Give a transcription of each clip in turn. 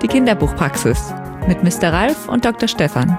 Die Kinderbuchpraxis mit Mr. Ralf und Dr. Stefan.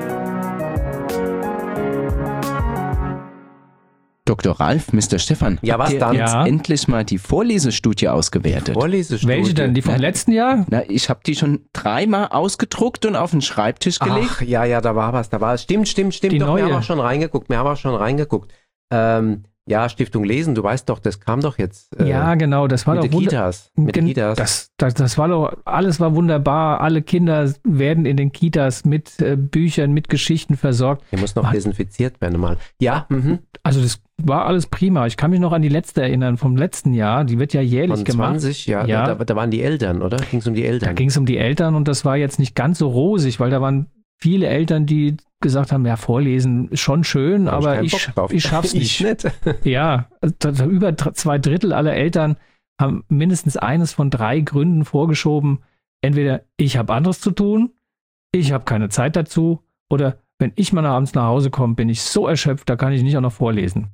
Dr. Ralf, Mr. Stefan, ja, was habt ihr dann? jetzt endlich mal die Vorlesestudie ausgewertet? Welche denn? Die vom letzten Jahr? Na, ich habe die schon 3-mal ausgedruckt und auf den Schreibtisch gelegt. Ach, ja, da war was. Stimmt. Die Doch, neue. wir haben auch schon reingeguckt. Ja, Stiftung Lesen, du weißt doch, das kam doch jetzt. Ja, genau, das war mit doch den Kitas. Mit den Kitas. Das war doch, alles war wunderbar. Alle Kinder werden in den Kitas mit Büchern, mit Geschichten versorgt. Die muss noch desinfiziert werden mal. Ja, Also das war alles prima. Ich kann mich noch an die letzte erinnern, vom letzten Jahr. Die wird ja jährlich von gemacht. 20, ja. Da waren die Eltern, oder? Ging es um die Eltern? Da ging es um die Eltern und das war jetzt nicht ganz so rosig, weil da waren viele Eltern, die gesagt haben, ja, vorlesen ist schon schön, aber ich schaff's nicht. Ja, über 2/3 aller Eltern haben mindestens eines von 3 Gründen vorgeschoben. Entweder ich habe anderes zu tun, ich habe keine Zeit dazu oder wenn ich mal abends nach Hause komme, bin ich so erschöpft, da kann ich nicht auch noch vorlesen.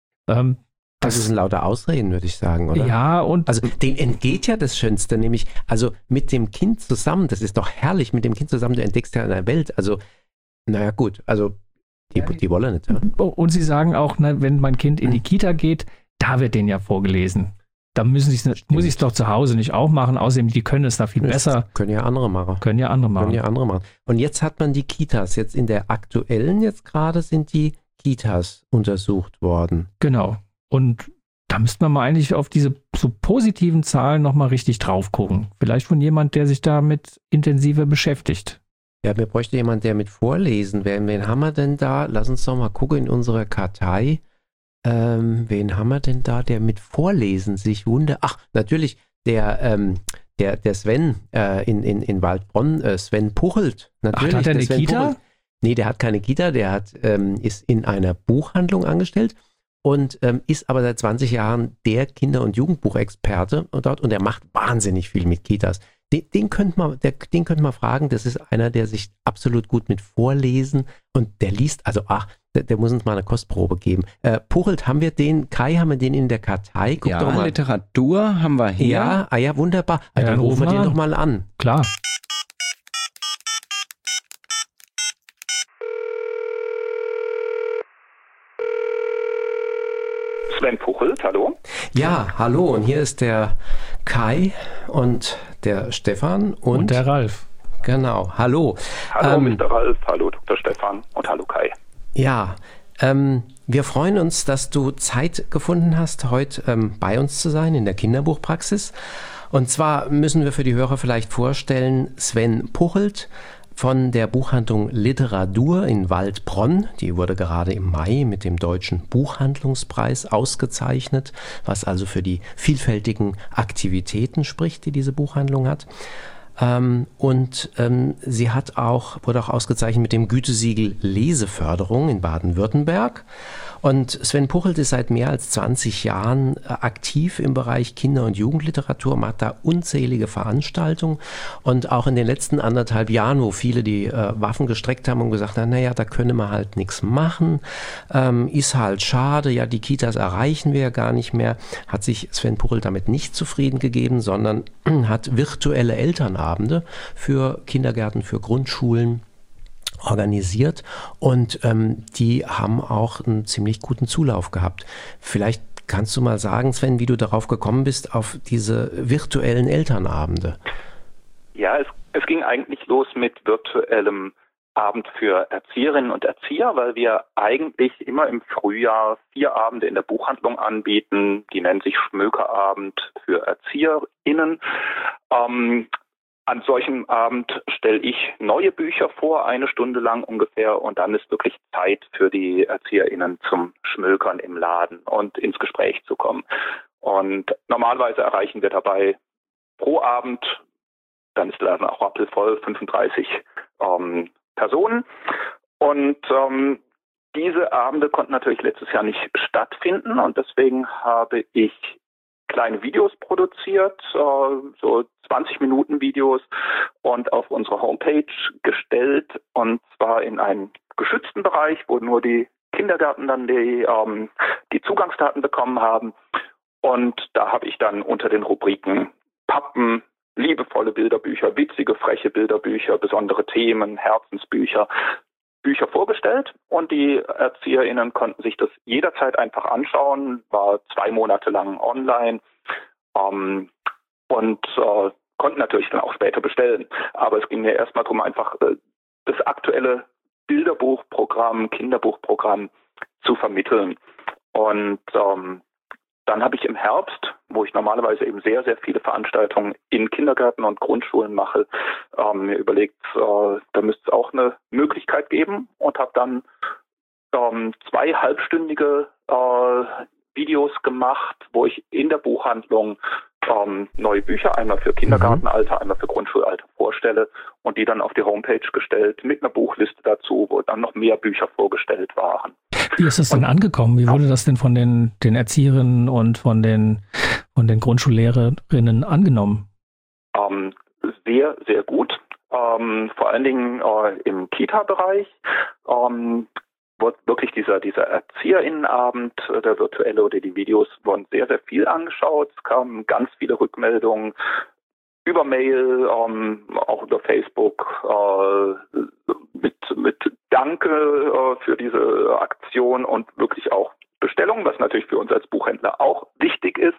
Das ist ein lauter Ausreden, würde ich sagen, oder? Ja, und also dem entgeht ja das Schönste, nämlich also mit dem Kind zusammen, das ist doch herrlich, mit dem Kind zusammen, du entdeckst ja eine Welt, also naja gut, also die wollen nicht. Ja. Und sie sagen auch, wenn mein Kind in die Kita geht, da wird denen ja vorgelesen. Da muss ich es doch zu Hause nicht auch machen, außerdem, die können es da viel besser. Können ja andere machen. Und jetzt hat man die Kitas, jetzt in der aktuellen, jetzt gerade sind die Kitas untersucht worden. Genau. Und da müsste man mal eigentlich auf diese so positiven Zahlen nochmal richtig drauf gucken. Vielleicht von jemand, der sich damit intensiver beschäftigt. Ja, wir bräuchten jemanden, der mit Vorlesen wäre. Wen haben wir denn da? Lass uns doch mal gucken in unserer Kartei. Wen haben wir denn da, der mit Vorlesen sich wundert? Ach, natürlich der Sven in Waldbronn, Sven Puchelt. Natürlich, hat er eine Kita? Puchelt. Nee, der hat keine Kita, der ist in einer Buchhandlung angestellt und ist aber seit 20 Jahren der Kinder- und Jugendbuchexperte dort und der macht wahnsinnig viel mit Kitas. Den könnte man fragen, das ist einer, der sich absolut gut mit Vorlesen und der liest, der muss uns mal eine Kostprobe geben. Puchelt, haben wir den in der Kartei? Guck doch mal. Literatur haben wir hier. Ja, wunderbar. Dann rufen wir den doch mal an. Klar. Sven Puchelt, hallo? Ja, hallo und hier ist der Kai und der Stefan und der Ralf. Genau, hallo. Hallo Mr. Ralf, hallo Dr. Stefan und hallo Kai. Ja, wir freuen uns, dass du Zeit gefunden hast, heute bei uns zu sein in der Kinderbuchpraxis. Und zwar müssen wir für die Hörer vielleicht vorstellen, Sven Puchelt von der Buchhandlung Literadur in Waldbronn. Die wurde gerade im Mai mit dem Deutschen Buchhandlungspreis ausgezeichnet, was also für die vielfältigen Aktivitäten spricht, die diese Buchhandlung hat. Sie wurde auch ausgezeichnet mit dem Gütesiegel Leseförderung in Baden-Württemberg. Und Sven Puchelt ist seit mehr als 20 Jahren aktiv im Bereich Kinder- und Jugendliteratur, macht da unzählige Veranstaltungen. Und auch in den letzten 1,5 Jahren, wo viele die Waffen gestreckt haben und gesagt haben, naja, da könne man halt nichts machen, ist halt schade, ja, die Kitas erreichen wir ja gar nicht mehr, hat sich Sven Puchelt damit nicht zufrieden gegeben, sondern hat virtuelle Elternabende für Kindergärten, für Grundschulen organisiert und die haben auch einen ziemlich guten Zulauf gehabt. Vielleicht kannst du mal sagen, Sven, wie du darauf gekommen bist, auf diese virtuellen Elternabende. Ja, es ging eigentlich los mit virtuellem Abend für Erzieherinnen und Erzieher, weil wir eigentlich immer im Frühjahr 4 Abende in der Buchhandlung anbieten. Die nennen sich Schmökerabend für ErzieherInnen. An solchem Abend stelle ich neue Bücher vor, 1 Stunde lang ungefähr, und dann ist wirklich Zeit für die ErzieherInnen zum Schmökern im Laden und ins Gespräch zu kommen. Und normalerweise erreichen wir dabei pro Abend, dann ist der Laden auch rappelvoll, 35 Personen. Und diese Abende konnten natürlich letztes Jahr nicht stattfinden und deswegen habe ich kleine Videos produziert, so 20-Minuten-Videos und auf unsere Homepage gestellt, und zwar in einen geschützten Bereich, wo nur die Kindergärten dann die Zugangsdaten bekommen haben. Und da habe ich dann unter den Rubriken Pappen, Liebe humorvolle Bilderbücher, witzige, freche Bilderbücher, besondere Themen, Herzensbücher, Bücher vorgestellt und die ErzieherInnen konnten sich das jederzeit einfach anschauen, war 2 Monate lang online und konnten natürlich dann auch später bestellen. Aber es ging mir erstmal darum, einfach das aktuelle Bilderbuchprogramm, Kinderbuchprogramm zu vermitteln. Und dann habe ich im Herbst, wo ich normalerweise eben sehr, sehr viele Veranstaltungen in Kindergärten und Grundschulen mache, mir überlegt, da müsste es auch eine Möglichkeit geben und habe dann 2 halbstündige Videos gemacht, wo ich in der Buchhandlung neue Bücher, einmal für Kindergartenalter, einmal für Grundschulalter vorstelle und die dann auf die Homepage gestellt mit einer Buchliste dazu, wo dann noch mehr Bücher vorgestellt waren. Wie ist das denn angekommen? Wie wurde das denn von den Erzieherinnen und von den Grundschullehrerinnen angenommen? Sehr, sehr gut. Vor allen Dingen im Kita-Bereich. Wirklich dieser ErzieherInnenabend, der virtuelle oder die Videos wurden sehr, sehr viel angeschaut. Es kamen ganz viele Rückmeldungen über Mail, auch über Facebook, mit Danke für diese Aktion und wirklich auch Bestellungen, was natürlich für uns als Buchhändler auch wichtig ist.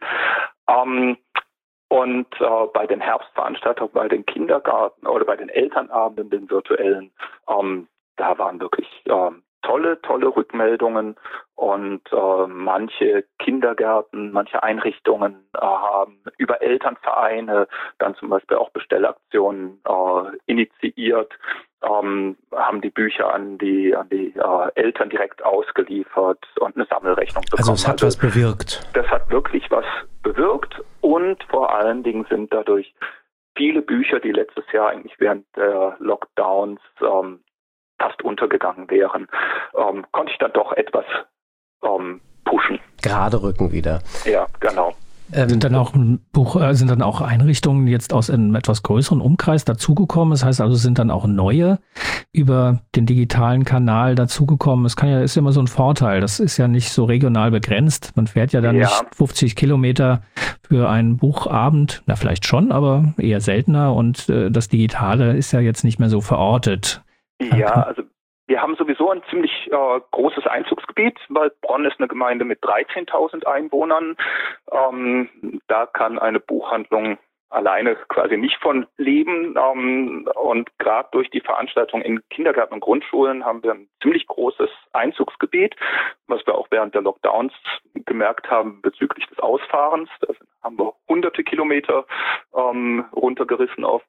Und bei den Herbstveranstaltungen, bei den Kindergarten oder bei den Elternabenden, den virtuellen, da waren wirklich tolle Rückmeldungen und manche Kindergärten, manche Einrichtungen haben über Elternvereine dann zum Beispiel auch Bestellaktionen initiiert, haben die Bücher an die Eltern direkt ausgeliefert und eine Sammelrechnung bekommen. Also es hat was bewirkt. Das hat wirklich was bewirkt und vor allen Dingen sind dadurch viele Bücher, die letztes Jahr eigentlich während der Lockdowns fast untergegangen wären, konnte ich dann doch etwas pushen. Gerade rücken wieder. Ja, genau. Sind dann auch Einrichtungen jetzt aus einem etwas größeren Umkreis dazugekommen? Das heißt also, sind dann auch neue über den digitalen Kanal dazugekommen? Ist ja immer so ein Vorteil. Das ist ja nicht so regional begrenzt. Man fährt ja dann nicht 50 Kilometer für einen Buchabend. Na, vielleicht schon, aber eher seltener. Und das Digitale ist ja jetzt nicht mehr so verortet. Ja, also wir haben sowieso ein ziemlich großes Einzugsgebiet, weil Bronn ist eine Gemeinde mit 13.000 Einwohnern. Da kann eine Buchhandlung alleine quasi nicht von leben. Und gerade durch die Veranstaltung in Kindergärten und Grundschulen haben wir ein ziemlich großes Einzugsgebiet, was wir auch während der Lockdowns gemerkt haben bezüglich des Ausfahrens. Da haben wir hunderte Kilometer runtergerissen oft.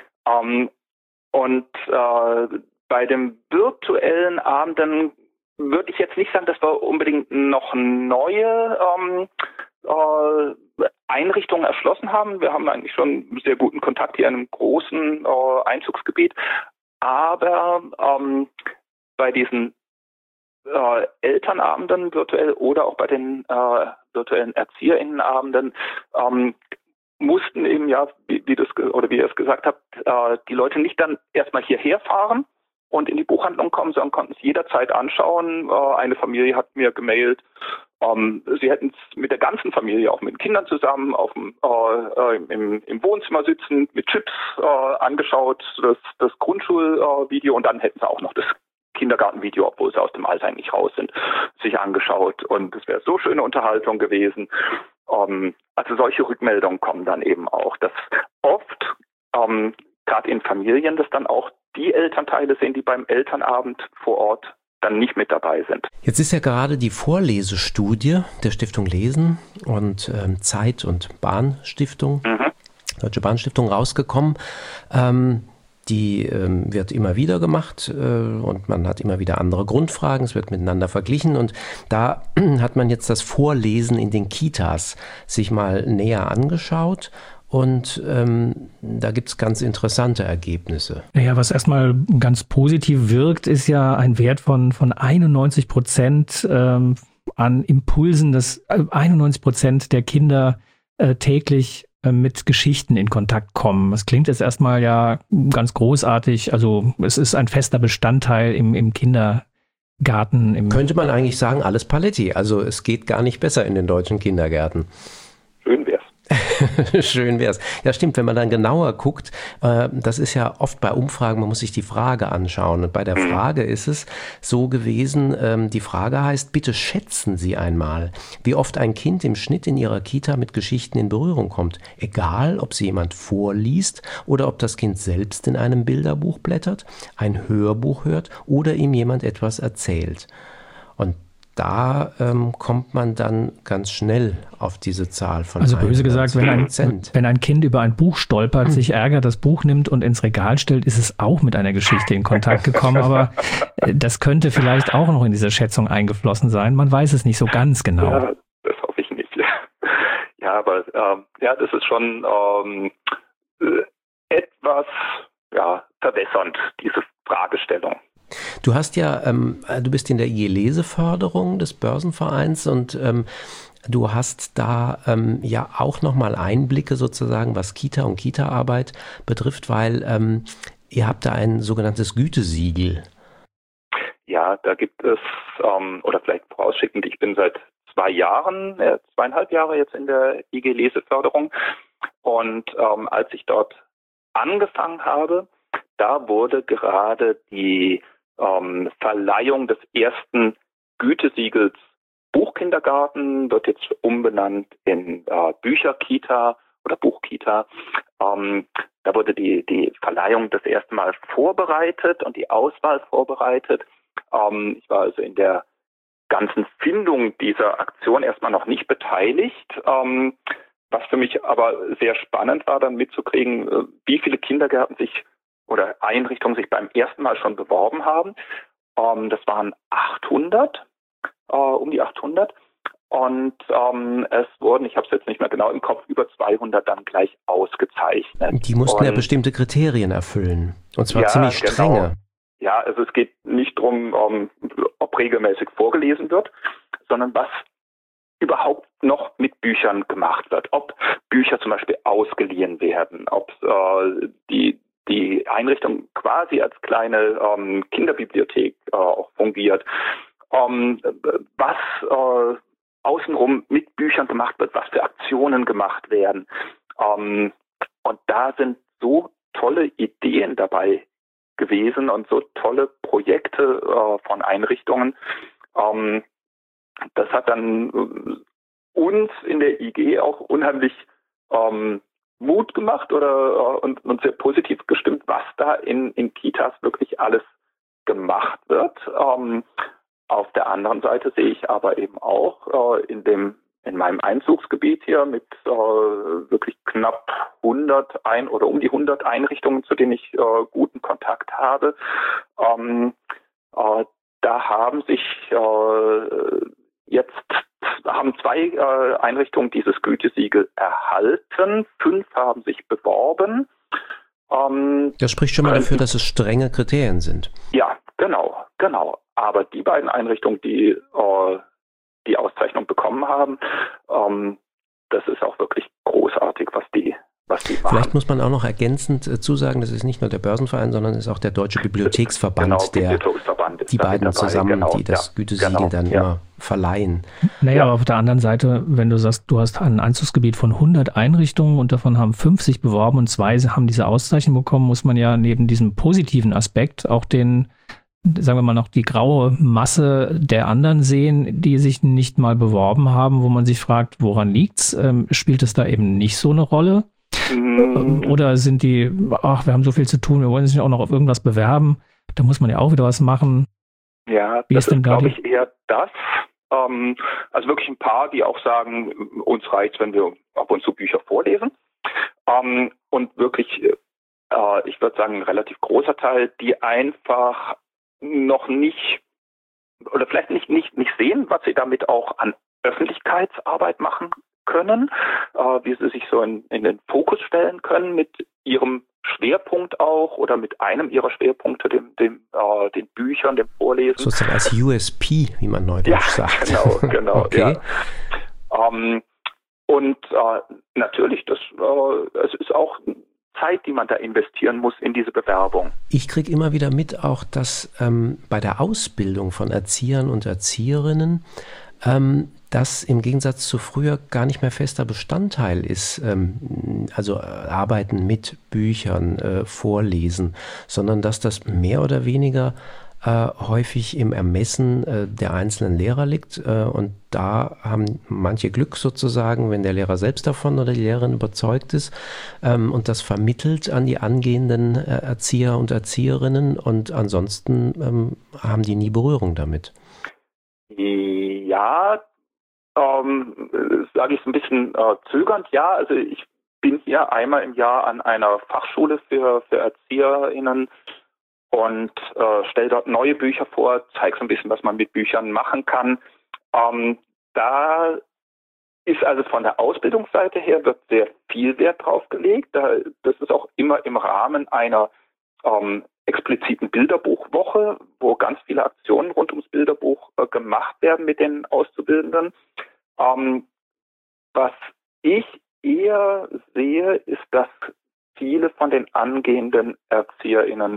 Bei den virtuellen Abenden würde ich jetzt nicht sagen, dass wir unbedingt noch neue Einrichtungen erschlossen haben. Wir haben eigentlich schon sehr guten Kontakt hier in einem großen Einzugsgebiet. Aber bei diesen Elternabenden virtuell oder auch bei den virtuellen ErzieherInnenabenden mussten eben wie ihr es gesagt habt, die Leute nicht dann erstmal hierher fahren und in die Buchhandlung kommen, sondern konnten es jederzeit anschauen. Eine Familie hat mir gemailt, sie hätten es mit der ganzen Familie, auch mit den Kindern zusammen, im Wohnzimmer sitzend, mit Chips angeschaut, das Grundschulvideo und dann hätten sie auch noch das Kindergartenvideo, obwohl sie aus dem Alter eigentlich raus sind, sich angeschaut. Und es wäre so schöne Unterhaltung gewesen. Also solche Rückmeldungen kommen dann eben auch, dass oft, gerade in Familien, dass dann auch die Elternteile sind, die beim Elternabend vor Ort dann nicht mit dabei sind. Jetzt ist ja gerade die Vorlesestudie der Stiftung Lesen und Zeit- und Bahnstiftung, Deutsche Bahnstiftung, rausgekommen. Die wird immer wieder gemacht und man hat immer wieder andere Grundfragen, es wird miteinander verglichen und da hat man jetzt das Vorlesen in den Kitas sich mal näher angeschaut und da gibt es ganz interessante Ergebnisse. Naja, was erstmal ganz positiv wirkt, ist ja ein Wert von 91% an Impulsen, dass 91% der Kinder täglich mit Geschichten in Kontakt kommen. Das klingt jetzt erstmal ja ganz großartig. Also es ist ein fester Bestandteil im Kindergarten. Könnte man eigentlich sagen, alles Paletti. Also es geht gar nicht besser in den deutschen Kindergärten. Schön wär's. Schön wär's. Ja, stimmt, wenn man dann genauer guckt, das ist ja oft bei Umfragen, man muss sich die Frage anschauen. Und bei der Frage ist es so gewesen, die Frage heißt, bitte schätzen Sie einmal, wie oft ein Kind im Schnitt in Ihrer Kita mit Geschichten in Berührung kommt. Egal, ob sie jemand vorliest oder ob das Kind selbst in einem Bilderbuch blättert, ein Hörbuch hört oder ihm jemand etwas erzählt. Und da kommt man dann ganz schnell auf diese Zahl von 1%. Also böse gesagt, wenn ein Kind über ein Buch stolpert, sich ärgert, das Buch nimmt und ins Regal stellt, ist es auch mit einer Geschichte in Kontakt gekommen. Aber das könnte vielleicht auch noch in diese Schätzung eingeflossen sein. Man weiß es nicht so ganz genau. Ja, das hoffe ich nicht. Ja, aber das ist schon etwas verwässernd, diese Fragestellung. Du hast ja, du bist in der IG Leseförderung des Börsenvereins und du hast da ja auch nochmal Einblicke sozusagen, was Kita und Kita-Arbeit betrifft, weil ihr habt da ein sogenanntes Gütesiegel. Ja, da gibt es, oder vielleicht vorausschickend, ich bin seit 2,5 Jahre jetzt in der IG Leseförderung und als ich dort angefangen habe, da wurde gerade die Verleihung des ersten Gütesiegels Buchkindergarten, wird jetzt umbenannt in Bücherkita oder Buchkita. Da wurde die Verleihung das erste Mal vorbereitet und die Auswahl vorbereitet. Ich war also in der ganzen Findung dieser Aktion erstmal noch nicht beteiligt. Was für mich aber sehr spannend war, dann mitzukriegen, wie viele Kindergärten sich oder Einrichtungen sich beim ersten Mal schon beworben haben. Das waren 800, um die 800. Und es wurden, ich habe es jetzt nicht mehr genau im Kopf, über 200 dann gleich ausgezeichnet. Die mussten ja bestimmte Kriterien erfüllen. Und zwar ziemlich strenge. Genau. Ja, also es geht nicht darum, ob regelmäßig vorgelesen wird, sondern was überhaupt noch mit Büchern gemacht wird. Ob Bücher zum Beispiel ausgeliehen werden, ob die Einrichtung quasi als kleine Kinderbibliothek auch fungiert, was außenrum mit Büchern gemacht wird, was für Aktionen gemacht werden. Und da sind so tolle Ideen dabei gewesen und so tolle Projekte von Einrichtungen. Das hat dann uns in der IG auch unheimlich Mut gemacht und sehr positiv gestimmt, was da in Kitas wirklich alles gemacht wird. Auf der anderen Seite sehe ich aber eben auch in meinem Einzugsgebiet hier mit wirklich knapp 100 oder um die 100 Einrichtungen, zu denen ich guten Kontakt habe. Da haben sich haben 2 Einrichtungen dieses Gütesiegel erhalten, 5 haben sich beworben. Das spricht schon mal dafür, dass es strenge Kriterien sind. Ja, genau. Aber die beiden Einrichtungen, die die Auszeichnung bekommen haben, das ist auch wirklich großartig, was die machen. Vielleicht muss man auch noch ergänzend zusagen, das ist nicht nur der Börsenverein, sondern ist auch der Deutsche Bibliotheksverband, der die beiden dabei, zusammen, die das Gütesiegel dann immer verleihen. Naja, aber auf der anderen Seite, wenn du sagst, du hast ein Einzugsgebiet von 100 Einrichtungen und davon haben 5 sich beworben und 2 haben diese Auszeichnung bekommen, muss man ja neben diesem positiven Aspekt auch sagen wir mal noch die graue Masse der anderen sehen, die sich nicht mal beworben haben, wo man sich fragt, woran liegt's? Spielt es da eben nicht so eine Rolle? Oder sind die, wir haben so viel zu tun, wir wollen uns nicht auch noch auf irgendwas bewerben, da muss man ja auch wieder was machen. Ja, das ist, glaube ich, eher das. Also wirklich ein paar, die auch sagen, uns reicht, wenn wir ab und zu Bücher vorlesen. Und wirklich, ich würde sagen, ein relativ großer Teil, die einfach noch nicht oder vielleicht nicht sehen, was sie damit auch an Öffentlichkeitsarbeit machen können, wie sie sich so in den Fokus stellen können mit ihrem Schwerpunkt auch oder mit einem ihrer Schwerpunkte, den Büchern, dem Vorlesen. Sozusagen als USP, wie man neudeutsch sagt. Genau. Okay. Ja. Und natürlich, es ist auch Zeit, die man da investieren muss in diese Bewerbung. Ich kriege immer wieder mit auch, dass bei der Ausbildung von Erziehern und Erzieherinnen das im Gegensatz zu früher gar nicht mehr fester Bestandteil ist, also Arbeiten mit Büchern, Vorlesen, sondern dass das mehr oder weniger häufig im Ermessen der einzelnen Lehrer liegt. Und da haben manche Glück sozusagen, wenn der Lehrer selbst davon oder die Lehrerin überzeugt ist und das vermittelt an die angehenden Erzieher und Erzieherinnen. Und ansonsten haben die nie Berührung damit. Ja, sage ich so ein bisschen zögernd. Ja, also ich bin hier einmal im Jahr an einer Fachschule für ErzieherInnen und stelle dort neue Bücher vor, zeige so ein bisschen, was man mit Büchern machen kann. Da ist also von der Ausbildungsseite her wird sehr viel Wert drauf gelegt. Das ist auch immer im Rahmen einer expliziten Bilderbuchwoche, wo ganz viele Aktionen rund ums Bilderbuch gemacht werden mit den Auszubildenden. Was ich eher sehe, ist, dass viele von den angehenden ErzieherInnen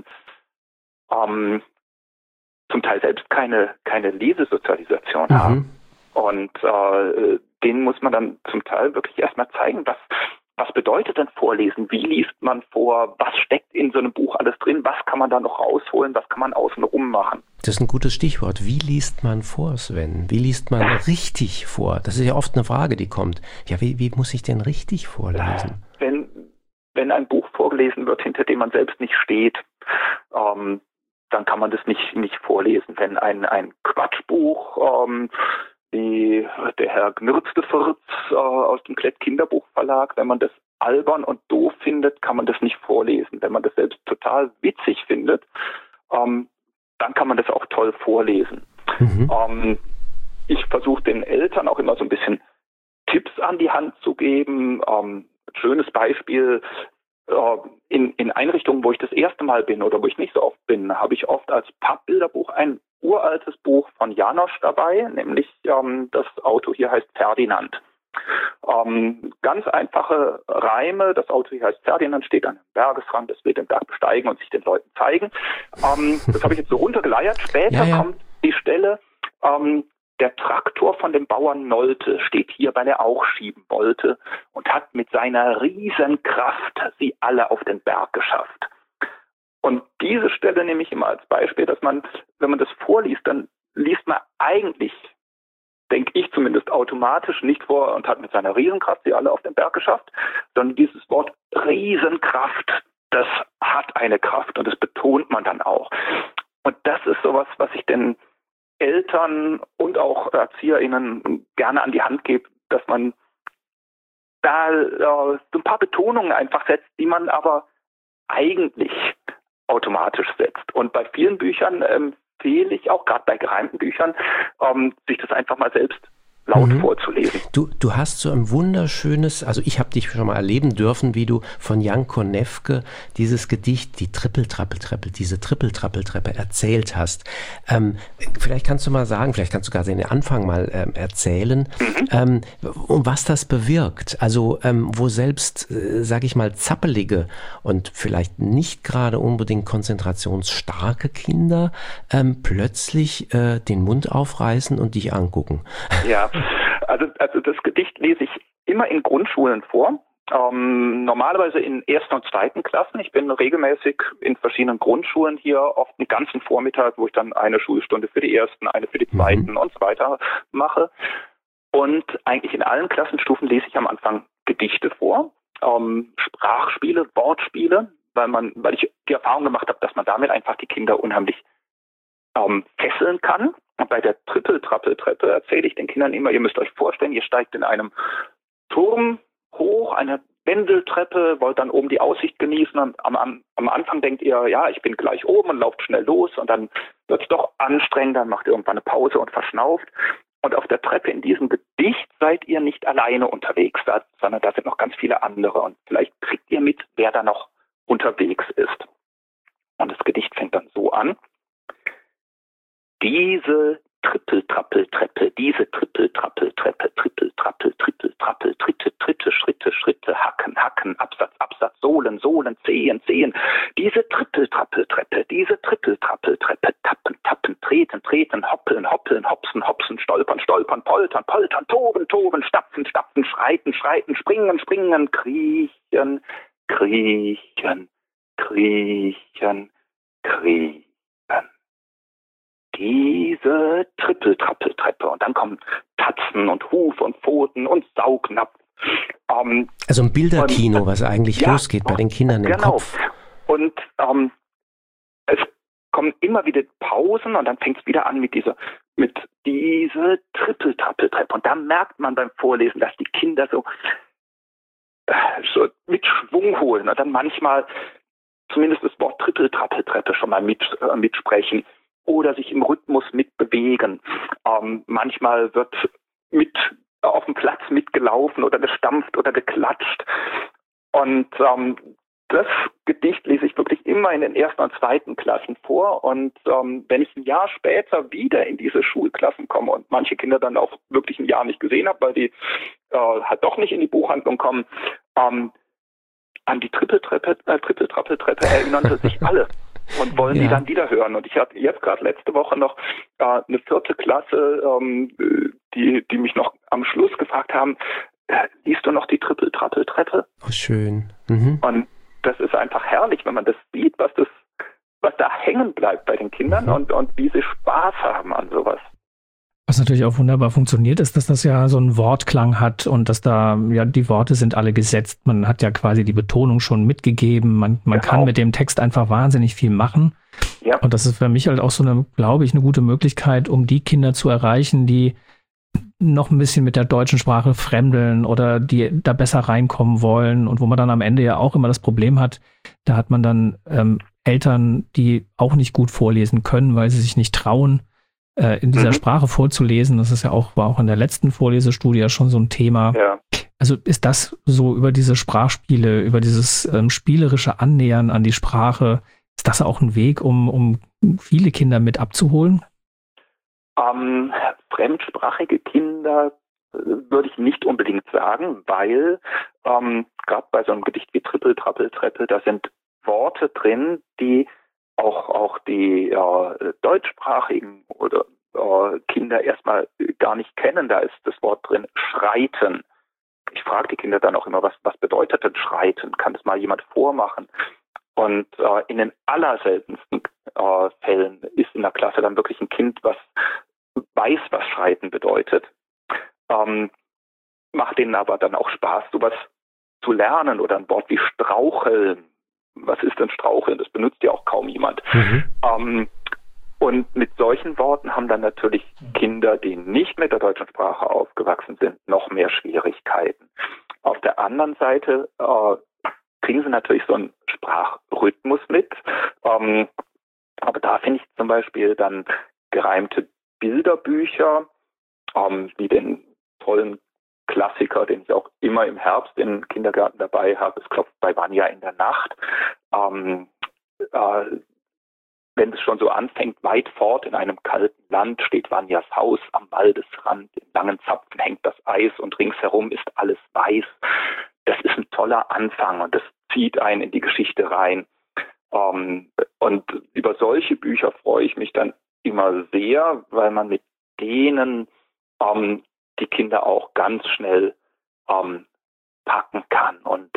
zum Teil selbst keine Lesesozialisation haben. Und denen muss man dann zum Teil wirklich erstmal zeigen, was bedeutet denn Vorlesen? Wie liest man vor? Was steckt in so einem Buch alles drin? Was kann man da noch rausholen? Was kann man außenrum machen? Das ist ein gutes Stichwort. Wie liest man vor, Sven? Wie liest man richtig vor? Das ist ja oft eine Frage, die kommt. Ja, wie muss ich denn richtig vorlesen? Wenn ein Buch vorgelesen wird, hinter dem man selbst nicht steht, dann kann man das nicht vorlesen. Wenn ein Quatschbuch, wie der Herr Gnürzte-Fürz aus dem Klett-Kinderbuchverlag, wenn man das albern und doof findet, kann man das nicht vorlesen. Wenn man das selbst total witzig findet, dann kann man das auch toll vorlesen. Ich versuche den Eltern auch immer so ein bisschen Tipps an die Hand zu geben. Schönes Beispiel, in Einrichtungen, wo ich das erste Mal bin oder wo ich nicht so oft bin, habe ich oft als Pappbilderbuch ein uraltes Buch von Janosch dabei, nämlich das Auto hier heißt Ferdinand. Ganz einfache Reime, das Auto hier heißt Ferdinand, steht an einem Bergesrand, es will den Berg besteigen und sich den Leuten zeigen. Das habe ich jetzt so runtergeleiert. Später kommt die Stelle, der Traktor von dem Bauern Nolte steht hier, weil er auch schieben wollte und hat mit seiner Riesenkraft sie alle auf den Berg geschafft. Und diese Stelle nehme ich immer als Beispiel, dass man, wenn man das vorliest, dann liest man eigentlich, denke ich zumindest, automatisch nicht vor und hat mit seiner Riesenkraft sie alle auf den Berg geschafft, sondern dieses Wort Riesenkraft, das hat eine Kraft und das betont man dann auch. Und das ist sowas, was ich den Eltern und auch ErzieherInnen gerne an die Hand gebe, dass man da so ein paar Betonungen einfach setzt, die man aber eigentlich automatisch setzt. Und bei vielen Büchern empfehle ich auch, gerade bei gereimten Büchern, sich das einfach mal selbst laut vorzulesen. Du hast so ein wunderschönes, also ich habe dich schon mal erleben dürfen, wie du von Jan Konefke dieses Gedicht, die Trippeltrappeltreppe, diese Trippeltrappeltreppe erzählt hast. Vielleicht kannst du mal sagen, vielleicht kannst du gerade den Anfang mal erzählen, was das bewirkt. Also wo selbst, sage ich mal, zappelige und vielleicht nicht gerade unbedingt konzentrationsstarke Kinder plötzlich den Mund aufreißen und dich angucken. Ja, also das Gedicht lese ich immer in Grundschulen vor. Normalerweise in 1. und 2. Klassen. Ich bin regelmäßig in verschiedenen Grundschulen hier, oft einen ganzen Vormittag, wo ich dann eine Schulstunde für die ersten, eine für die zweiten und so weiter mache. Und eigentlich in allen Klassenstufen lese ich am Anfang Gedichte vor, Sprachspiele, Wortspiele, weil ich die Erfahrung gemacht habe, dass man damit einfach die Kinder unheimlich fesseln kann. Und bei der Trippeltrappeltreppe erzähle ich den Kindern immer, ihr müsst euch vorstellen, ihr steigt in einem Turm hoch, eine Wendeltreppe, wollt dann oben die Aussicht genießen. Und am Anfang denkt ihr, ja, ich bin gleich oben und lauft schnell los und dann wird es doch anstrengend, dann macht ihr irgendwann eine Pause und verschnauft. Und auf der Treppe in diesem Gedicht seid ihr nicht alleine unterwegs, sondern da sind noch ganz viele andere. Und vielleicht kriegt ihr mit, wer da noch unterwegs ist. Und das Gedicht fängt dann so an. Diese Trippeltrappeltreppe, diese Trippeltrappeltreppe, Trippeltrappel, Trippeltrappel. Trappel, Tritte, Tritte, Schritte, Schritte, Hacken, Hacken, Absatz, Absatz, Sohlen, Sohlen, Zehen, Zehen. Diese Trippeltrappeltreppe, diese Trippeltrappeltreppe, Tappen, Tappen, Treten, Treten, Hoppeln, Hoppeln, Hopsen, Hopsen, Stolpern, Stolpern, Poltern, Poltern, Toben, Toben, Stapfen, Stapfen, Schreiten, Schreiten, Springen, Springen, Kriechen, Kriechen, Kriechen, Kriechen. Diese Trippeltrappeltreppe. Und dann kommen Tatzen und Hufe und Pfoten und Saugnapf. Also ein Bilderkino, was eigentlich losgeht bei den Kindern im Kopf. Und es kommen immer wieder Pausen und dann fängt es wieder an mit diese Trippeltrappeltreppe. Und da merkt man beim Vorlesen, dass die Kinder so mit Schwung holen und dann manchmal zumindest das Wort Trippeltrappeltreppe schon mal mitsprechen. Oder sich im Rhythmus mitbewegen. Manchmal wird auf dem Platz mitgelaufen oder gestampft oder geklatscht. Und das Gedicht lese ich wirklich immer in den 1. und 2. Klassen vor. Und wenn ich ein Jahr später wieder in diese Schulklassen komme und manche Kinder dann auch wirklich ein Jahr nicht gesehen habe, weil die halt doch nicht in die Buchhandlung kommen, an die Trippeltrappeltreppe erinnern sich alle. Und wollen die dann wieder hören. Und ich hatte jetzt gerade letzte Woche noch eine 4. Klasse, die mich noch am Schluss gefragt haben, liest du noch die Trippeltrappeltreppe? Oh, schön. Mhm. Und das ist einfach herrlich, wenn man das sieht, was da hängen bleibt bei den Kindern und wie sie Spaß haben an sowas. Was natürlich auch wunderbar funktioniert, ist, dass das ja so einen Wortklang hat und dass da, die Worte sind alle gesetzt. Man hat ja quasi die Betonung schon mitgegeben. Man kann mit dem Text einfach wahnsinnig viel machen. Ja. Und das ist für mich halt auch so eine gute Möglichkeit, um die Kinder zu erreichen, die noch ein bisschen mit der deutschen Sprache fremdeln oder die da besser reinkommen wollen und wo man dann am Ende ja auch immer das Problem hat, da hat man dann Eltern, die auch nicht gut vorlesen können, weil sie sich nicht trauen, in dieser Sprache vorzulesen. Das ist war auch in der letzten Vorlesestudie ja schon so ein Thema. Ja. Also ist das so über diese Sprachspiele, über dieses spielerische Annähern an die Sprache, ist das auch ein Weg, um viele Kinder mit abzuholen? Fremdsprachige Kinder würde ich nicht unbedingt sagen, weil gerade bei so einem Gedicht wie Trippeltrappeltreppe, da sind Worte drin, die auch die deutschsprachigen oder Kinder erstmal gar nicht kennen. Da ist das Wort drin, schreiten. Ich frage die Kinder dann auch immer, was bedeutet denn schreiten? Kann das mal jemand vormachen? Und in den allerseltensten Fällen ist in der Klasse dann wirklich ein Kind, was weiß, was schreiten bedeutet. Macht denen aber dann auch Spaß, sowas zu lernen oder ein Wort wie straucheln. Was ist denn Straucheln? Das benutzt ja auch kaum jemand. Und mit solchen Worten haben dann natürlich Kinder, die nicht mit der deutschen Sprache aufgewachsen sind, noch mehr Schwierigkeiten. Auf der anderen Seite kriegen sie natürlich so einen Sprachrhythmus mit. Aber da finde ich zum Beispiel dann gereimte Bilderbücher, wie den tollen Klassiker, den ich auch immer im Herbst im Kindergarten dabei habe. Es klopft bei Vanya in der Nacht. Wenn es schon so anfängt, weit fort in einem kalten Land steht Vanyas Haus am Waldesrand. In langen Zapfen hängt das Eis und ringsherum ist alles weiß. Das ist ein toller Anfang und das zieht einen in die Geschichte rein. Und über solche Bücher freue ich mich dann immer sehr, weil man mit denen die Kinder auch ganz schnell packen kann und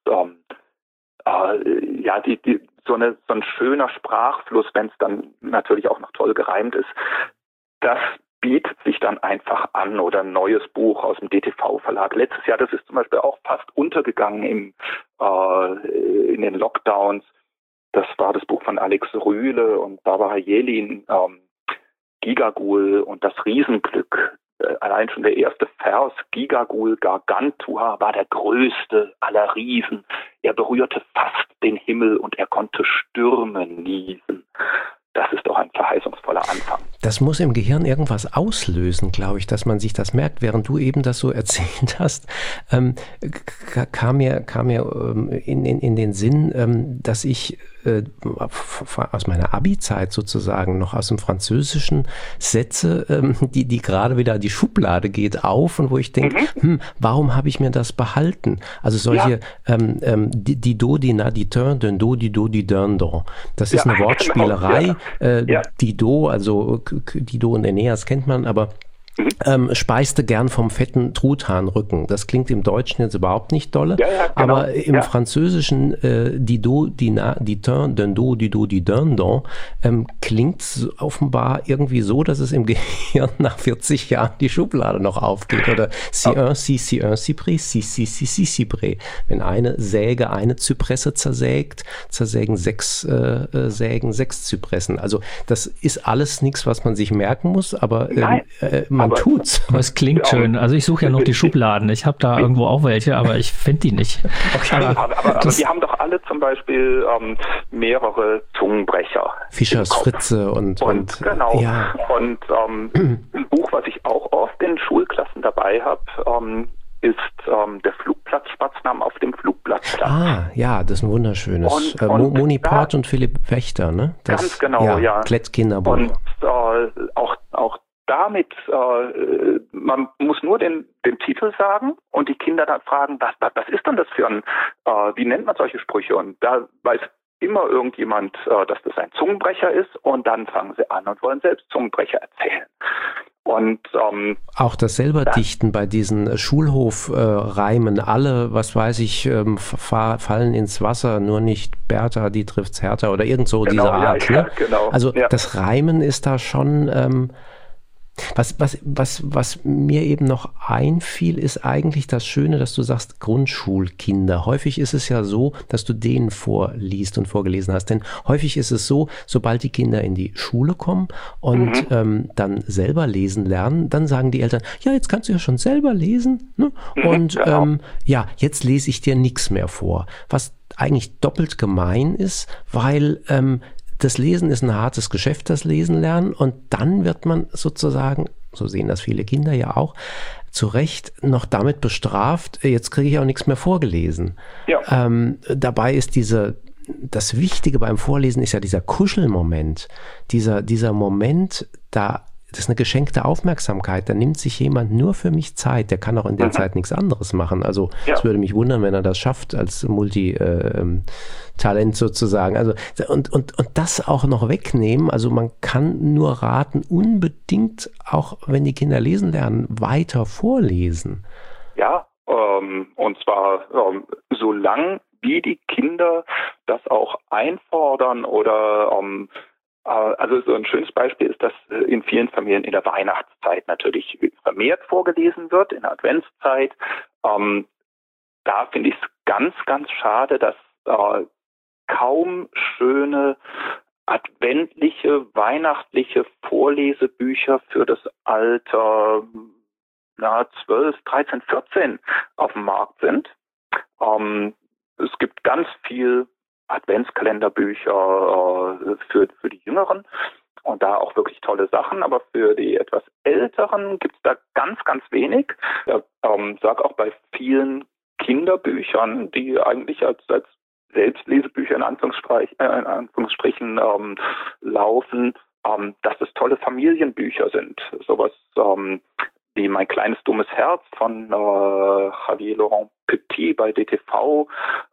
so ein schöner Sprachfluss, wenn es dann natürlich auch noch toll gereimt ist, das bietet sich dann einfach an. Oder ein neues Buch aus dem DTV-Verlag. Letztes Jahr, das ist zum Beispiel auch fast untergegangen in den Lockdowns. Das war das Buch von Alex Rühle und Barbara Jelin, Gigagul und das Riesenglück. Allein schon der erste Vers, Gigagul Gargantua, war der größte aller Riesen. Er berührte fast den Himmel und er konnte Stürme niesen. Das ist doch ein verheißungsvoller Anfang. Das muss im Gehirn irgendwas auslösen, glaube ich, dass man sich das merkt. Während du eben das so erzählt hast, kam mir in den Sinn, dass ich aus meiner Abi-Zeit sozusagen noch aus dem Französischen Sätze, die gerade wieder, die Schublade geht auf und wo ich denke, warum habe ich mir das behalten? Also solche die do, die na, die turn, den do, die dun, don. Das ist eine Wortspielerei. Genau, die do, also die do und Aeneas kennt man, aber speiste gern vom fetten Truthahnrücken. Das klingt im Deutschen jetzt überhaupt nicht dolle, genau, aber im Französischen die do, die na, die turn, den do, die dun, don klingt offenbar irgendwie so, dass es im Gehirn nach 40 Jahren die Schublade noch aufgeht. Oder si un, si un, si pris, si près. Wenn eine Säge eine Zypresse zersägen 6 Sägen 6 Zypressen. Also das ist alles nichts, was man sich merken muss, aber man tut's. Aber es klingt schön. Also ich suche ja noch die Schubladen. Ich habe da irgendwo auch welche, aber ich finde die nicht. Okay. Aber die haben doch alle zum Beispiel mehrere Zungenbrecher. Fischers Fritze und genau. Ja. Und ein Buch, was ich auch oft in Schulklassen dabei habe, ist der Flugplatz Spatznamen auf dem Flugplatzplatz. Ah, ja, das ist ein wunderschönes. Moni Port und Philipp Wächter, ne? Das, ganz genau, ja. Klettkinderbuch. Und auch damit, man muss nur den Titel sagen und die Kinder dann fragen, was ist denn das für ein, wie nennt man solche Sprüche? Und da weiß immer irgendjemand, dass das ein Zungenbrecher ist und dann fangen sie an und wollen selbst Zungenbrecher erzählen. Und auch das selber Dichten bei diesen Schulhofreimen, alle, was weiß ich, fallen ins Wasser, nur nicht Bertha, die trifft's härter oder irgend so dieser Art. Ne? Genau. Also das Reimen ist da schon was mir eben noch einfiel, ist eigentlich das Schöne, dass du sagst Grundschulkinder. Häufig ist es ja so, dass du denen vorliest und vorgelesen hast. Denn häufig ist es so, sobald die Kinder in die Schule kommen und dann selber lesen lernen, dann sagen die Eltern, ja, jetzt kannst du ja schon selber lesen. Ne? Und jetzt lese ich dir nichts mehr vor. Was eigentlich doppelt gemein ist, weil das Lesen ist ein hartes Geschäft, das Lesen lernen, und dann wird man sozusagen, so sehen das viele Kinder ja auch, zu Recht noch damit bestraft, jetzt kriege ich auch nichts mehr vorgelesen. Ja. Dabei ist das Wichtige beim Vorlesen ist ja dieser Kuschelmoment, dieser Moment, das ist eine geschenkte Aufmerksamkeit. Da nimmt sich jemand nur für mich Zeit. Der kann auch in der Zeit nichts anderes machen. Also es würde mich wundern, wenn er das schafft als Multitalent sozusagen. Also und das auch noch wegnehmen. Also man kann nur raten, unbedingt, auch wenn die Kinder lesen lernen, weiter vorlesen. Ja, und zwar solange wie die Kinder das auch einfordern oder also so ein schönes Beispiel ist, dass in vielen Familien in der Weihnachtszeit natürlich vermehrt vorgelesen wird, in der Adventszeit. Da finde ich es ganz, ganz schade, dass kaum schöne adventliche, weihnachtliche Vorlesebücher für das Alter 12, 13, 14 auf dem Markt sind. Es gibt ganz viel Adventskalenderbücher für die Jüngeren und da auch wirklich tolle Sachen, aber für die etwas Älteren gibt es da ganz, ganz wenig. Ich sage auch bei vielen Kinderbüchern, die eigentlich als Selbstlesebücher in Anführungsstrichen laufen, dass es tolle Familienbücher sind. Sowas wie Mein kleines dummes Herz von Javier Laurent Petit bei DTV,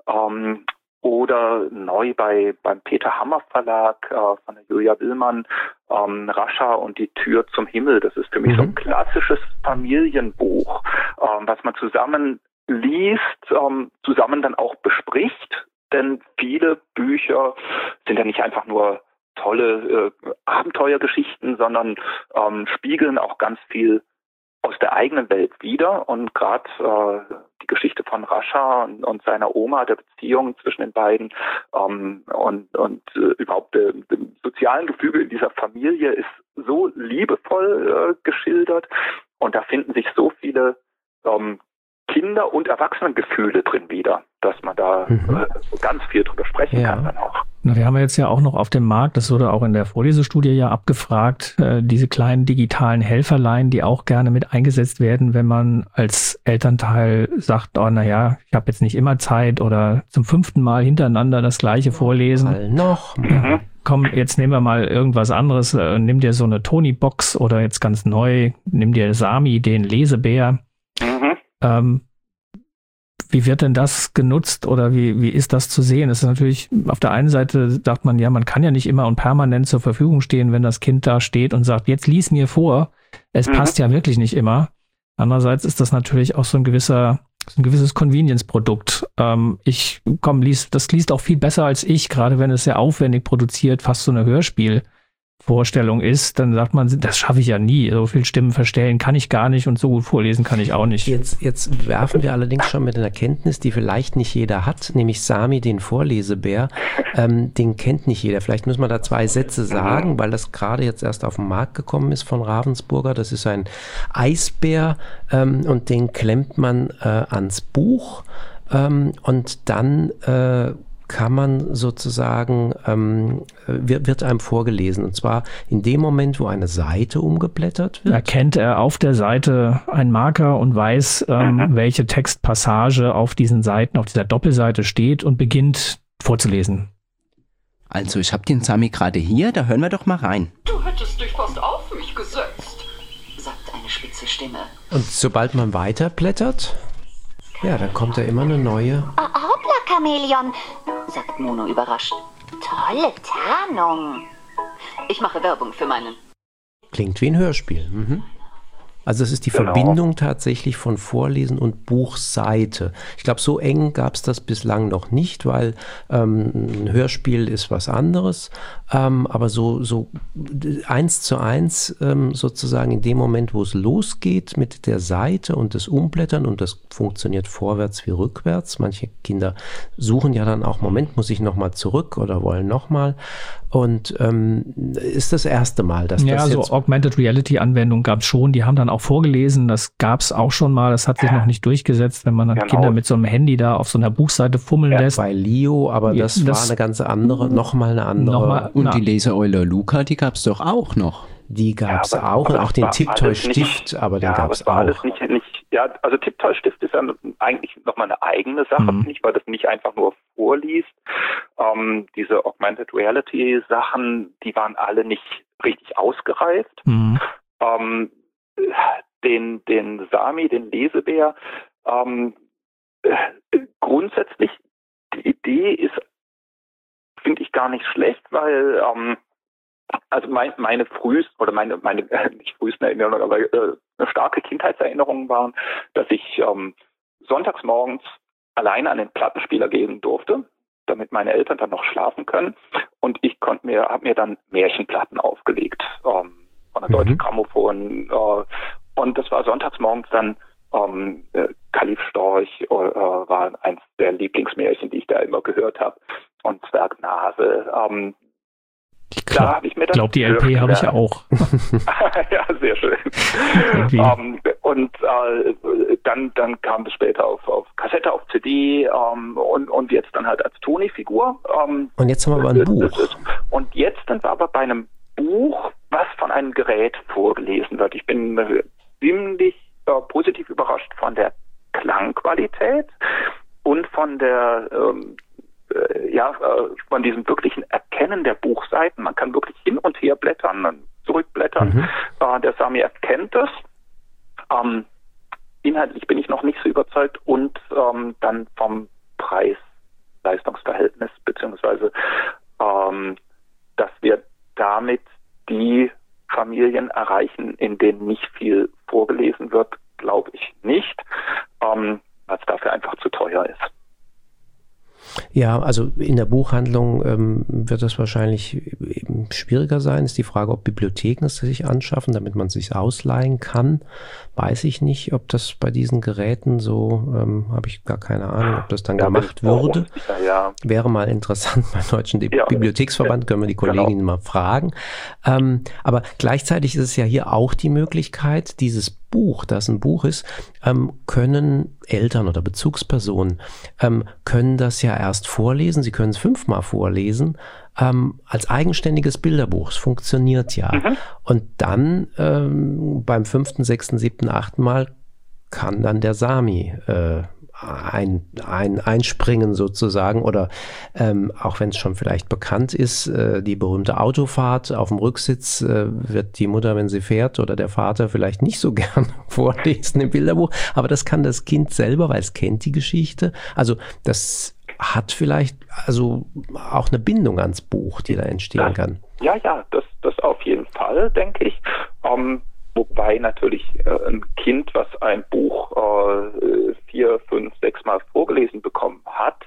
oder neu beim Peter Hammer Verlag von der Julia Willmann, Rascha und die Tür zum Himmel. Das ist für mich so ein klassisches Familienbuch, was man zusammen liest, zusammen dann auch bespricht. Denn viele Bücher sind ja nicht einfach nur tolle Abenteuergeschichten, sondern spiegeln auch ganz viel aus der eigenen Welt wider. Und gerade die Geschichte von Rascha und seiner Oma, der Beziehung zwischen den beiden und überhaupt dem sozialen Gefüge in dieser Familie ist so liebevoll geschildert. Und da finden sich so viele Kinder- und Erwachsenengefühle drin wieder, dass man da ganz viel drüber sprechen kann dann auch. Na, wir haben jetzt ja auch noch auf dem Markt, das wurde auch in der Vorlesestudie ja abgefragt, diese kleinen digitalen Helferlein, die auch gerne mit eingesetzt werden, wenn man als Elternteil sagt, oh naja, ich habe jetzt nicht immer Zeit oder zum 5. Mal hintereinander das gleiche vorlesen. Noch. Ja. Komm, jetzt nehmen wir mal irgendwas anderes. Nimm dir so eine Tony-Box oder jetzt ganz neu, nimm dir Sami, den Lesebär. Wie wird denn das genutzt oder wie ist das zu sehen? Es ist natürlich, auf der einen Seite sagt man, ja, man kann ja nicht immer und permanent zur Verfügung stehen, wenn das Kind da steht und sagt, jetzt lies mir vor. Es passt ja wirklich nicht immer. Andererseits ist das natürlich auch so ein gewisses Convenience-Produkt. Das liest auch viel besser als ich, gerade wenn es sehr aufwendig produziert, fast so eine Hörspielvorstellung ist, dann sagt man, das schaffe ich ja nie. So viele Stimmen verstellen kann ich gar nicht und so gut vorlesen kann ich auch nicht. Jetzt werfen wir allerdings schon mit einer Erkenntnis, die vielleicht nicht jeder hat, nämlich Sami, den Vorlesebär. Den kennt nicht jeder. Vielleicht müssen wir da 2 Sätze sagen, weil das gerade jetzt erst auf den Markt gekommen ist von Ravensburger. Das ist ein Eisbär und den klemmt man ans Buch und dann kann man sozusagen, wird einem vorgelesen. Und zwar in dem Moment, wo eine Seite umgeblättert wird. Erkennt er auf der Seite einen Marker und weiß, welche Textpassage auf diesen Seiten, auf dieser Doppelseite steht und beginnt vorzulesen. Also, ich habe den Sami gerade hier, da hören wir doch mal rein. Du hättest dich fast auf mich gesetzt, sagt eine spitze Stimme. Und sobald man weiterblättert, ja, dann kommt da immer eine neue. Hoppla, Chamäleon, sagt Mono überrascht. Tolle Tarnung. Ich mache Werbung für meinen. Klingt wie ein Hörspiel. Also es ist die Verbindung tatsächlich von Vorlesen und Buchseite. Ich glaube, so eng gab es das bislang noch nicht, weil ein Hörspiel ist was anderes. Aber so 1:1 sozusagen in dem Moment, wo es losgeht mit der Seite und das Umblättern, und das funktioniert vorwärts wie rückwärts. Manche Kinder suchen ja dann auch, Moment, muss ich nochmal zurück oder wollen nochmal. Und ist das erste Mal, dass das jetzt... Ja, so Augmented Reality Anwendungen gab es schon, die haben dann auch vorgelesen, das gab es auch schon mal, das hat sich noch nicht durchgesetzt, wenn man dann Kinder mit so einem Handy da auf so einer Buchseite fummeln lässt. Bei Leo, aber das war eine ganz andere, nochmal eine andere. Und die Leseeule Luca, die gab es doch auch noch. Die gab es auch, und auch den Tipptoy-Stift, aber den gab es auch. Alles nicht, ja, also Tipptoy-Stift ist ja eigentlich nochmal eine eigene Sache, nicht, weil das nicht einfach nur vorliest. Diese Augmented Reality-Sachen, die waren alle nicht richtig ausgereift. Den Sami, den Lesebär, grundsätzlich, die Idee ist, finde ich, gar nicht schlecht, weil also meine frühesten, oder meine nicht frühesten Erinnerungen, aber starke Kindheitserinnerungen waren, dass ich sonntags morgens alleine an den Plattenspieler gehen durfte, damit meine Eltern dann noch schlafen können. Und ich habe mir dann Märchenplatten aufgelegt von der Deutschen Grammophon. Und das war sonntags morgens dann Kalif Storch war eins der Lieblingsmärchen, die ich da immer gehört habe. Und Zwergnase. Ich glaube, die LP habe ich ja auch. Ja, sehr schön. Und dann kam es später auf Kassette, auf CD und jetzt dann halt als Toni-Figur. Und jetzt haben wir aber ein Buch. Und jetzt sind wir aber bei einem Buch, was von einem Gerät vorgelesen wird. Ich bin ziemlich positiv überrascht von der Klangqualität und von der von diesem wirklichen Erkennen der Buchseiten. Man kann wirklich hin und her blättern, zurückblättern. Der Sami erkennt es. Inhaltlich bin ich noch nicht so überzeugt, und dann vom Preis-Leistungsverhältnis, beziehungsweise dass wir damit die Familien erreichen, in denen nicht viel vorgelesen wird, glaube ich nicht, weil es dafür einfach zu teuer ist. Ja, also in der Buchhandlung wird das wahrscheinlich eben schwieriger sein. Ist die Frage, ob Bibliotheken es sich anschaffen, damit man es sich ausleihen kann. Weiß ich nicht, ob das bei diesen Geräten so, habe ich gar keine Ahnung, ob das dann gemacht würde. Wäre mal interessant beim Deutschen Bibliotheksverband, können wir die Kolleginnen mal fragen. Aber gleichzeitig ist es ja hier auch die Möglichkeit, dieses Buch, das ein Buch ist, können Eltern oder Bezugspersonen, können das ja erst vorlesen, sie können es 5-mal vorlesen, als eigenständiges Bilderbuch. Es funktioniert ja. Und dann beim 5., 6., 7., 8. Mal kann dann der Sami einspringen sozusagen, oder auch wenn es schon vielleicht bekannt ist, die berühmte Autofahrt auf dem Rücksitz wird die Mutter, wenn sie fährt, oder der Vater vielleicht nicht so gern vorlesen im Bilderbuch, aber das kann das Kind selber, weil es kennt die Geschichte. Also das hat vielleicht also auch eine Bindung ans Buch, die da entstehen kann. Ja, das auf jeden Fall, denke ich. Wobei natürlich ein Kind, was ein Buch 4, 5, 6 Mal vorgelesen bekommen hat,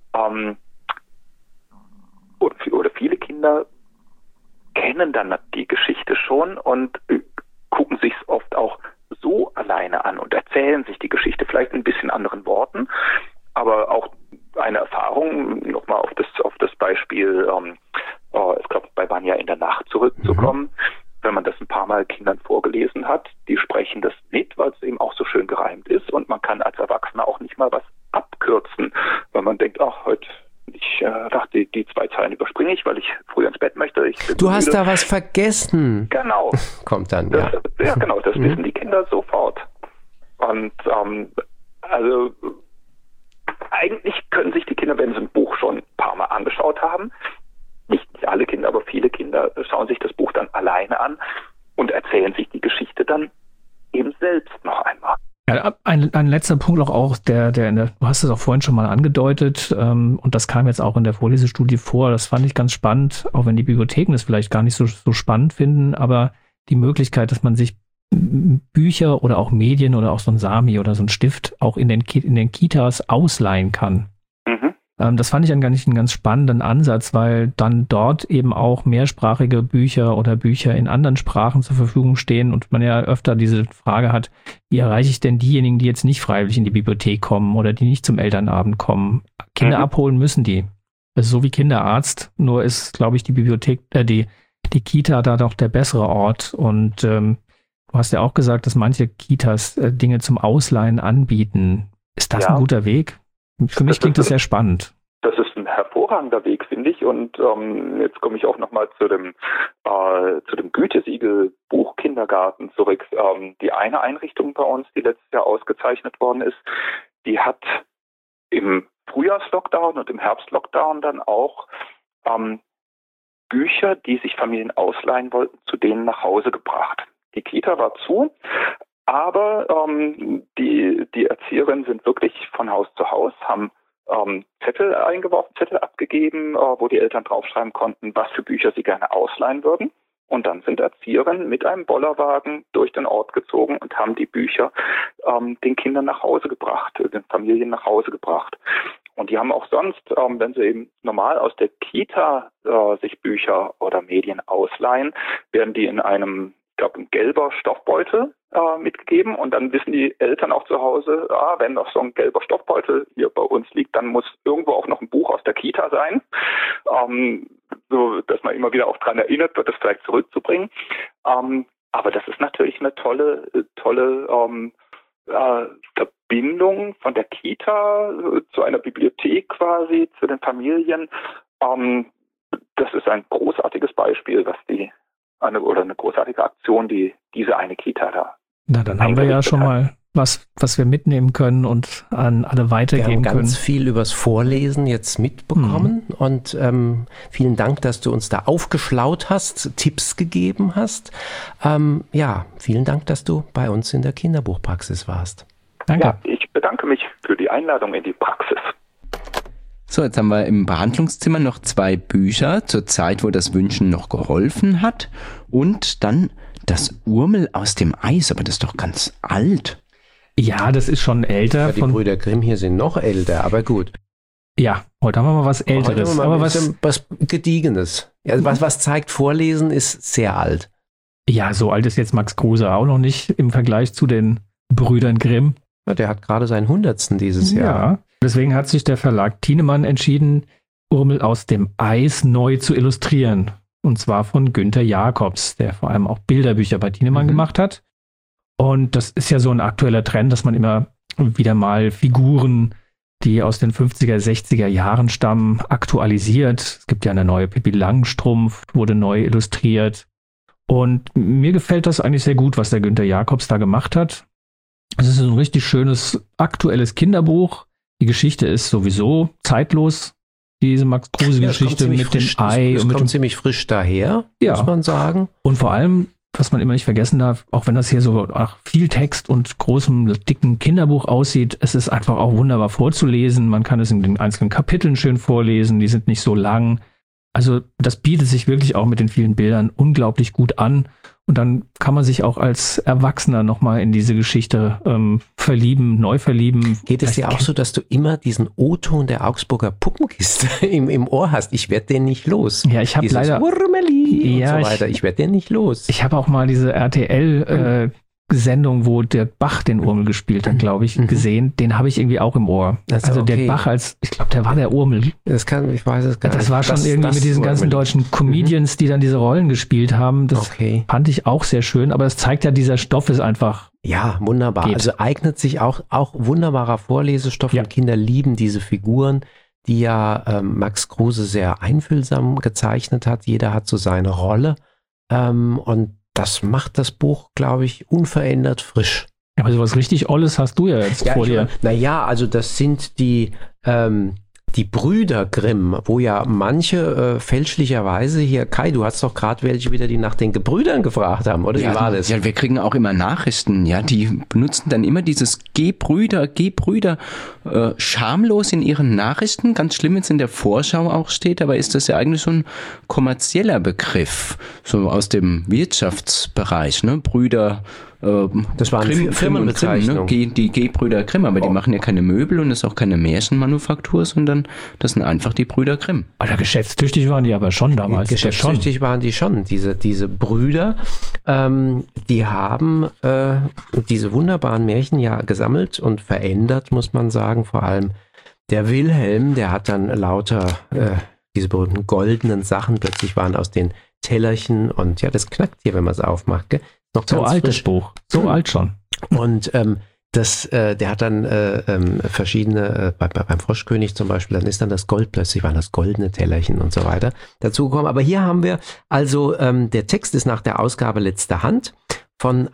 oder viele Kinder kennen dann die Geschichte schon und gucken sich es oft auch so alleine an und erzählen sich die Geschichte vielleicht in ein bisschen anderen Worten, aber auch eine Erfahrung, nochmal auf das Beispiel, ich glaube, bei Vanya in der Nacht zurückzukommen. Wenn man das ein paar Mal Kindern vorgelesen hat, die sprechen das mit, weil es eben auch so schön gereimt ist, und man kann als Erwachsener auch nicht mal was abkürzen, weil man denkt, ach, heute, ich dachte, die 2 Zeilen überspringe ich, weil ich früher ins Bett möchte. Du hast da was vergessen. Genau. Kommt dann, ja. Ja, genau, das wissen die Kinder sofort. Und also eigentlich können sich die Kinder, wenn sie ein Buch schon ein paar Mal angeschaut haben, nicht alle Kinder, aber viele Kinder schauen sich das Buch dann alleine an und erzählen sich die Geschichte dann eben selbst noch einmal. Ja, ein letzter Punkt auch, du hast es auch vorhin schon mal angedeutet, und das kam jetzt auch in der Vorlesestudie vor, das fand ich ganz spannend, auch wenn die Bibliotheken das vielleicht gar nicht so spannend finden, aber die Möglichkeit, dass man sich Bücher oder auch Medien oder auch so ein Sami oder so ein Stift auch in den Kitas ausleihen kann. Das fand ich einen ganz spannenden Ansatz, weil dann dort eben auch mehrsprachige Bücher oder Bücher in anderen Sprachen zur Verfügung stehen und man ja öfter diese Frage hat, wie erreiche ich denn diejenigen, die jetzt nicht freiwillig in die Bibliothek kommen oder die nicht zum Elternabend kommen? Kinder abholen müssen die. Das ist so wie Kinderarzt, nur ist, glaube ich, die Bibliothek, die Kita da doch der bessere Ort. Und du hast ja auch gesagt, dass manche Kitas Dinge zum Ausleihen anbieten. Ist das ein guter Weg? Für mich klingt das sehr spannend. Das ist ein hervorragender Weg, finde ich. Und jetzt komme ich auch nochmal zu dem Gütesiegel Buchkindergarten zurück. Die eine Einrichtung bei uns, die letztes Jahr ausgezeichnet worden ist, die hat im Frühjahrslockdown und im Herbstlockdown dann auch Bücher, die sich Familien ausleihen wollten, zu denen nach Hause gebracht. Die Kita war zu, aber die Erzieherinnen sind wirklich von Haus zu Haus, haben Zettel eingeworfen, Zettel abgegeben, wo die Eltern draufschreiben konnten, was für Bücher sie gerne ausleihen würden. Und dann sind Erzieherinnen mit einem Bollerwagen durch den Ort gezogen und haben die Bücher den Kindern nach Hause gebracht, den Familien nach Hause gebracht. Und die haben auch sonst, wenn sie eben normal aus der Kita sich Bücher oder Medien ausleihen, werden die in einem, ich glaube, ein gelber Stoffbeutel mitgegeben, und dann wissen die Eltern auch zu Hause, wenn noch so ein gelber Stoffbeutel hier bei uns liegt, dann muss irgendwo auch noch ein Buch aus der Kita sein, so dass man immer wieder auch daran erinnert wird, das vielleicht zurückzubringen. Aber das ist natürlich eine tolle Verbindung von der Kita zu einer Bibliothek quasi, zu den Familien. Das ist ein großartiges Beispiel, was eine großartige Aktion, die diese eine Kita da. Na, dann haben wir ja schon mal was wir mitnehmen können und an alle weitergeben können. Wir haben ganz viel übers Vorlesen jetzt mitbekommen und vielen Dank, dass du uns da aufgeschlaut hast, Tipps gegeben hast. Vielen Dank, dass du bei uns in der Kinderbuchpraxis warst. Danke. Ja, ich bedanke mich für die Einladung in die Praxis. So, jetzt haben wir im Behandlungszimmer noch 2 Bücher zur Zeit, wo das Wünschen noch geholfen hat, und dann das Urmel aus dem Eis, aber das ist doch ganz alt. Ja, das ist schon älter. Ja, die Brüder Grimm hier sind noch älter, aber gut. Ja, heute haben wir mal was Älteres. Aber was Gediegenes. Ja, was zeigt, Vorlesen ist sehr alt. Ja, so alt ist jetzt Max Kruse auch noch nicht im Vergleich zu den Brüdern Grimm. Ja, der hat gerade seinen 100. dieses Jahr. Ja, deswegen hat sich der Verlag Thienemann entschieden, Urmel aus dem Eis neu zu illustrieren. Und zwar von Günther Jacobs, der vor allem auch Bilderbücher bei Thienemann gemacht hat. Und das ist ja so ein aktueller Trend, dass man immer wieder mal Figuren, die aus den 50er, 60er Jahren stammen, aktualisiert. Es gibt ja eine neue Pippi Langstrumpf, wurde neu illustriert. Und mir gefällt das eigentlich sehr gut, was der Günter Jacobs da gemacht hat. Es ist ein richtig schönes, aktuelles Kinderbuch. Die Geschichte ist sowieso zeitlos. Diese Max-Kruse-Geschichte mit dem Ei. Es kommt ziemlich frisch daher, muss man sagen. Und vor allem, was man immer nicht vergessen darf, auch wenn das hier so nach viel Text und großem, dicken Kinderbuch aussieht, es ist einfach auch wunderbar vorzulesen. Man kann es in den einzelnen Kapiteln schön vorlesen, die sind nicht so lang. Also das bietet sich wirklich auch mit den vielen Bildern unglaublich gut an. Und dann kann man sich auch als Erwachsener nochmal in diese Geschichte neu verlieben. Geht es dir auch so, dass du immer diesen O-Ton der Augsburger Puppenkiste im Ohr hast? Ich werde den nicht los. Ja, ich habe leider... und so weiter. Ich werde den nicht los. Ich habe auch mal diese RTL Sendung, wo Dirk Bach den Urmel gespielt hat, glaube ich, gesehen. Den habe ich irgendwie auch im Ohr. Also okay. Dirk Bach ich glaube, der war der Urmel. Ich weiß es gar nicht. Das war schon irgendwie mit diesen ganzen deutschen Comedians, die dann diese Rollen gespielt haben. Das fand ich auch sehr schön, aber es zeigt ja, dieser Stoff ist einfach... Ja, wunderbar. Geht. Also eignet sich auch wunderbarer Vorlesestoff und Kinder lieben diese Figuren, die ja Max Kruse sehr einfühlsam gezeichnet hat. Jeder hat so seine Rolle und das macht das Buch, glaube ich, unverändert frisch. Aber sowas richtig Olles hast du ja jetzt vor dir. Naja, also das sind die Brüder Grimm, wo ja manche fälschlicherweise hier, Kai, du hast doch gerade welche wieder, die nach den Gebrüdern gefragt haben, oder wie war das? Ja, wir kriegen auch immer Nachrichten, ja, die benutzen dann immer dieses Gebrüder, schamlos in ihren Nachrichten, ganz schlimm, wenn es in der Vorschau auch steht, aber ist das ja eigentlich so ein kommerzieller Begriff, so aus dem Wirtschaftsbereich, ne, Brüder, das war eine Firmenbezeichnung. Ne? Die G-Brüder Grimm, aber die machen ja keine Möbel und das ist auch keine Märchenmanufaktur, sondern das sind einfach die Brüder Grimm. Alter, geschäftstüchtig waren die aber schon damals. Geschäftstüchtig waren die schon, diese Brüder, die haben diese wunderbaren Märchen ja gesammelt und verändert, muss man sagen. Vor allem der Wilhelm, der hat dann lauter diese berühmten goldenen Sachen, plötzlich waren aus den Tellerchen und ja, das knackt hier, wenn man es aufmacht, gell? Noch so altes Buch, so alt schon. Und der hat dann verschiedene, beim Froschkönig zum Beispiel, dann ist dann das Gold, plötzlich waren das goldene Tellerchen und so weiter dazugekommen. Aber hier haben wir, also der Text ist nach der Ausgabe Letzter Hand von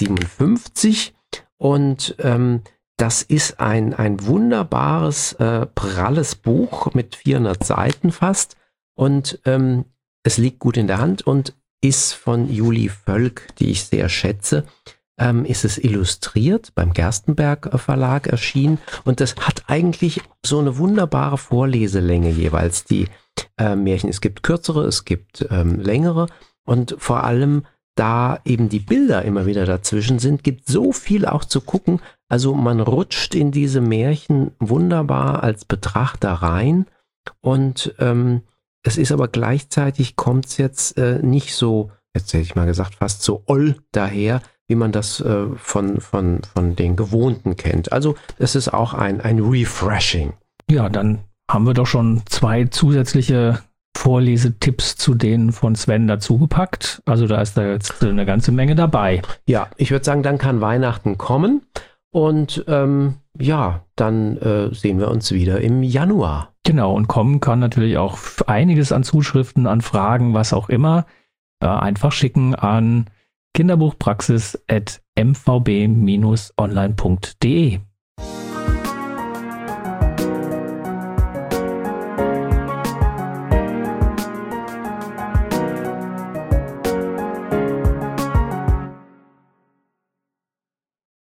1857 und das ist ein wunderbares, pralles Buch mit 400 Seiten fast und es liegt gut in der Hand und ist von Julie Völk, die ich sehr schätze, ist es illustriert, beim Gerstenberg Verlag erschienen und das hat eigentlich so eine wunderbare Vorleselänge jeweils, die Märchen. Es gibt kürzere, es gibt längere und vor allem, da eben die Bilder immer wieder dazwischen sind, gibt so viel auch zu gucken, also man rutscht in diese Märchen wunderbar als Betrachter rein und es ist aber gleichzeitig, kommt es jetzt nicht so, jetzt hätte ich mal gesagt, fast so oll daher, wie man das von den Gewohnten kennt. Also es ist auch ein Refreshing. Ja, dann haben wir doch schon 2 zusätzliche Vorlesetipps zu denen von Sven dazugepackt. Also da ist da jetzt eine ganze Menge dabei. Ja, ich würde sagen, dann kann Weihnachten kommen und ja, dann sehen wir uns wieder im Januar. Genau, und kommen kann natürlich auch einiges an Zuschriften, an Fragen, was auch immer. Einfach schicken an kinderbuchpraxis@mvb-online.de.